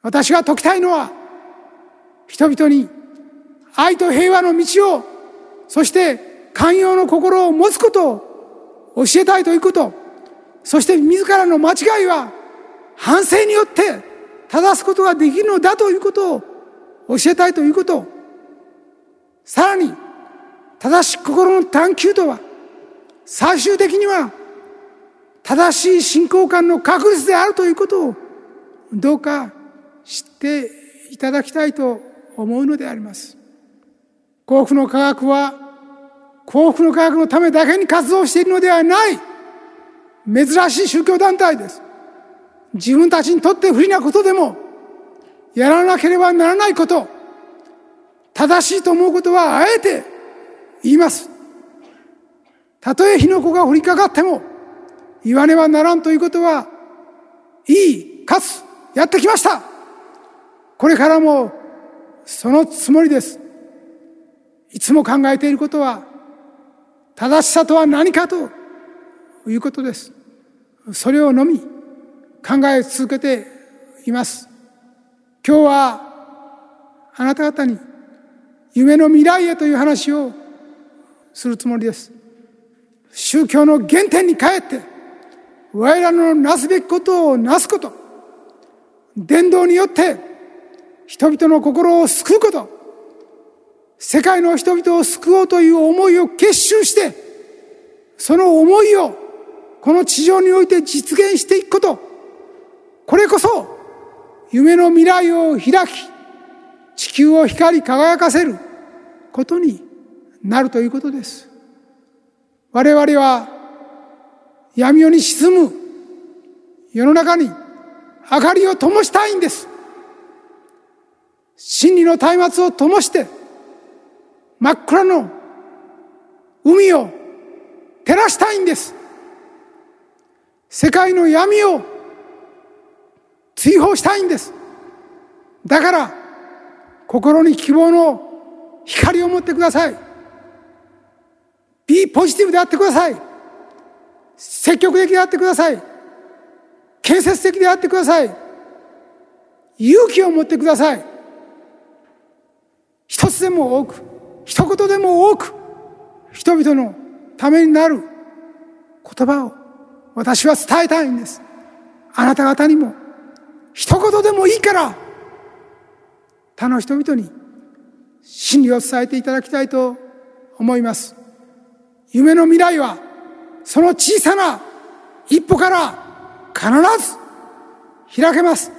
私が説きたいのは、人々に愛と平和の道を、そして寛容の心を持つことを教えたいということ、そして自らの間違いは反省によって正すことができるのだということを教えたいということ、さらに正しい心の探求とは、最終的には正しい信仰観の確立であるということをどうか知っていただきたいと思うのであります。幸福の科学は幸福の科学のためだけに活動しているのではない、珍しい宗教団体です。自分たちにとって不利なことでもやらなければならないこと、正しいと思うことはあえて言います。たとえ火の粉が降りかかっても言わねばならんということはいい、かつやってきました。これからもそのつもりです。いつも考えていることは、正しさとは何かということです。それをのみ考え続けています。今日はあなた方に夢の未来へという話をするつもりです。宗教の原点に帰って我らのなすべきことをなすこと、伝道によって人々の心を救うこと、世界の人々を救おうという思いを結集して、その思いをこの地上において実現していくこと、これこそ夢の未来を開き、地球を光り輝かせることになるということです。我々は闇夜に沈む世の中に明かりを灯したいんです。真理の松明を灯して真っ暗の海を照らしたいんです。世界の闇を追放したいんです。だから心に希望の光を持ってください。Beポジティブであってください。積極的であってください。建設的であってください。勇気を持ってください。一つでも多く、一言でも多く、人々のためになる言葉を私は伝えたいんです。あなた方にも一言でもいいから他の人々に真理を伝えていただきたいと思います。夢の未来はその小さな一歩から必ず開けます。